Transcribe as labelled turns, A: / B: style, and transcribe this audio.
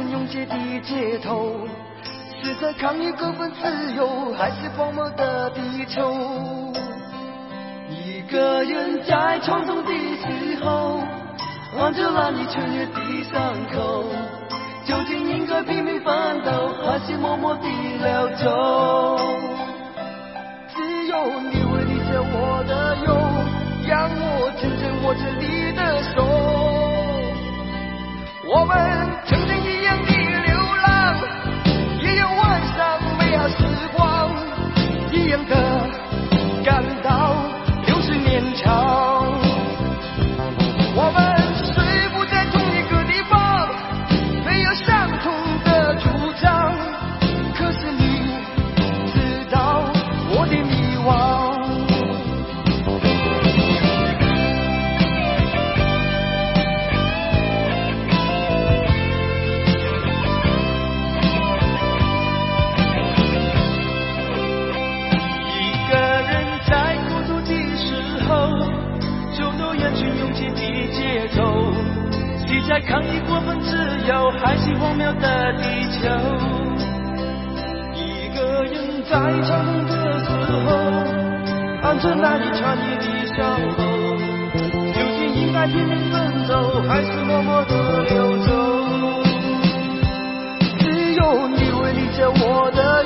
A: 群拥挤的街头，是在抗议各份自由，还是荒漠的地球？一个人在冲动的时候，望着那里痊愈的伤口，究竟应该拼命奋斗，还是默默地溜走？只有你会理解我的忧，让我紧紧握着你的手。我们曾经一样的流浪，一样晚上美好时光，一样的感到60年长。我们虽不在同一个地方，没有相同的主张，可是你知道我的迷惘。一个人在孤独的时候，就都人群拥挤的街头，是在抗议过分自由，还是荒谬的地球？一个人在长痛的时候，按着那里痊愈的伤口，究竟应该拼命奋斗，还是默默地溜走？只有你会理解我的